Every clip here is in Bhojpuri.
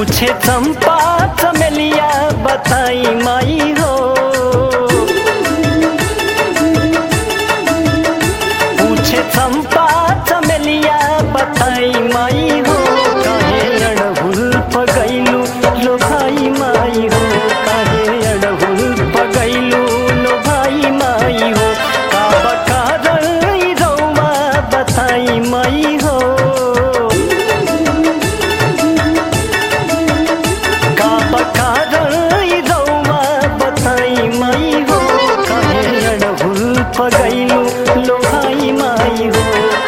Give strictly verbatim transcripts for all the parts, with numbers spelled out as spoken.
पूछे चंपा चमेलिया बताई माई हो। पूछे चंपा चमेलिया बताई माई हो। काहे अड़हुल पगैलू लो भाई माई हो। काहे अड़हुल पगैलू लो भाई माई हो। का बकार रौवा बताई माई हो। पगैलू लो भाई माई हो।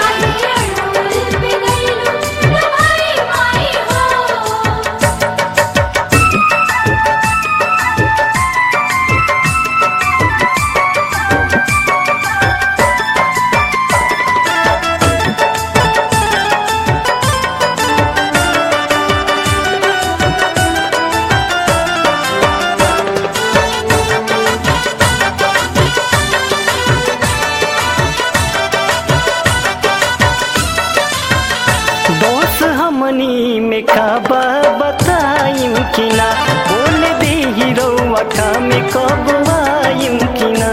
दोस्त हमनी में काबा बताइम कि ना। बोल दे हीरोवा का में कब आइम कि ना।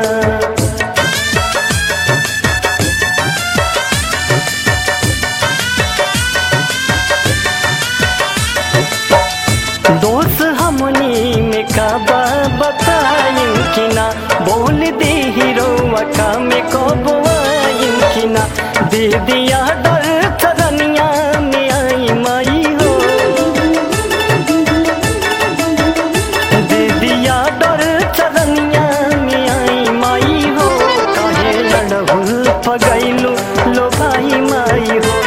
दोस्त हमनी में काबा बताइम कि ना। बोल दे हीरोवा का में कब आइम कि ना। दे दिया डर चरनिया में आई माई हो। दे दिया डर चरनिया में आई माई हो। काहे अड़हुल पगैलू लो भाई माई हो।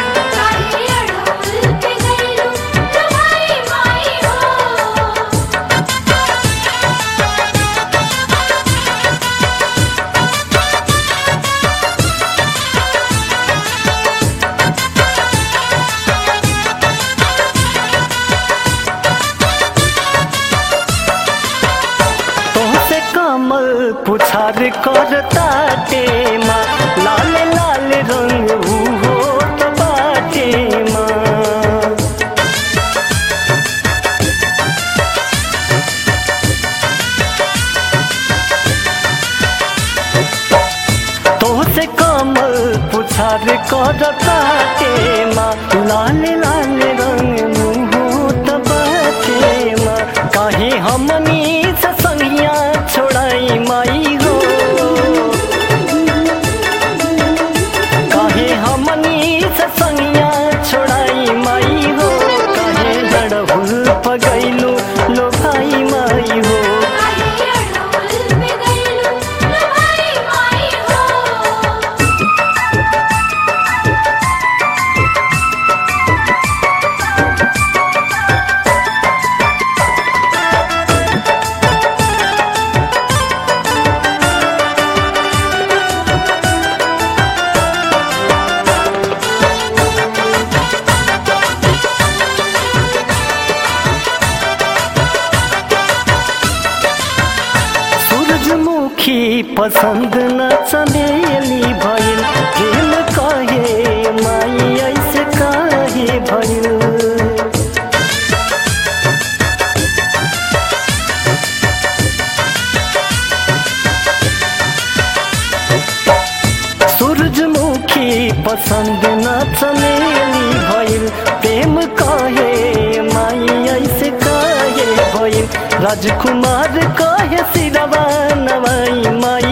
कमल पुछार करता टेमा। लाल लाल रंग हो तो बाटे माँ। तो से कमल पुछार करता टेमा। लाल लाल रंग हो तो बाटे माँ। काहे हमनी से संगिया छोड़ाई माई हो। काहे हमनी से संगिया छोड़ाई माई हो। काहे अड़हुल पगैलू लो भाई माई हो। सूरजमुखी पसंद न चमेली भइल। प्रेम कहे माई ऐसे काहे भइल। सूरजमुखी पसंद न चमेली भइल। प्रेम कहे माई ऐसे काहे भइल। राजकुमार कहे सिरवा नवाई माई